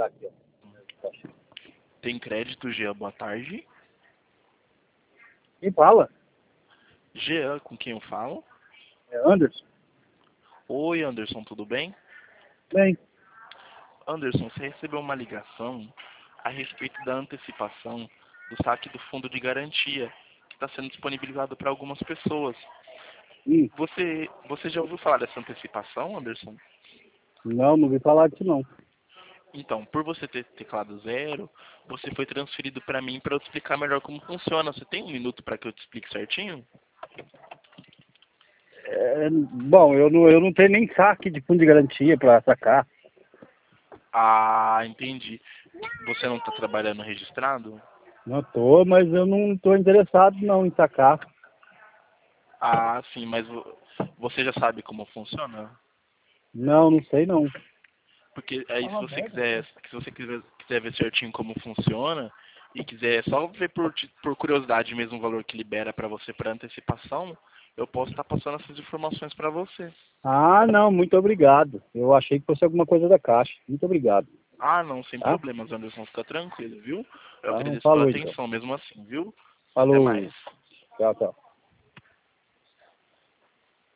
parar aqui, ó. Tem crédito, Jean, boa tarde. Quem fala? Jean, com quem eu falo? É Anderson. Oi, Anderson, tudo bem? Bem, Anderson, você recebeu uma ligação a respeito da antecipação do saque do fundo de garantia, que está sendo disponibilizado para algumas pessoas. Você já ouviu falar dessa antecipação, Anderson? não vi falar disso não. Então, por você ter teclado 0, você foi transferido para mim para eu te explicar melhor como funciona. Você tem um minuto para que eu te explique certinho? Bom, eu não tenho nem saque de fundo de garantia para sacar. Ah, entendi. Você não está trabalhando registrado? Não tô, mas eu não tô interessado não em sacar. Ah, sim, mas você já sabe como funciona? Não sei não. Porque aí se você quiser ver certinho como funciona e quiser só ver por curiosidade mesmo o valor que libera para você para antecipação, eu posso estar passando essas informações para você. Ah, não, muito obrigado. Eu achei que fosse alguma coisa da Caixa. Muito obrigado. Ah, não, sem Tá? problemas, Anderson, fica tranquilo, viu? Eu Então, agradeço pela falou então. atenção mesmo assim, viu? Até Falou. mais. Tchau, tchau.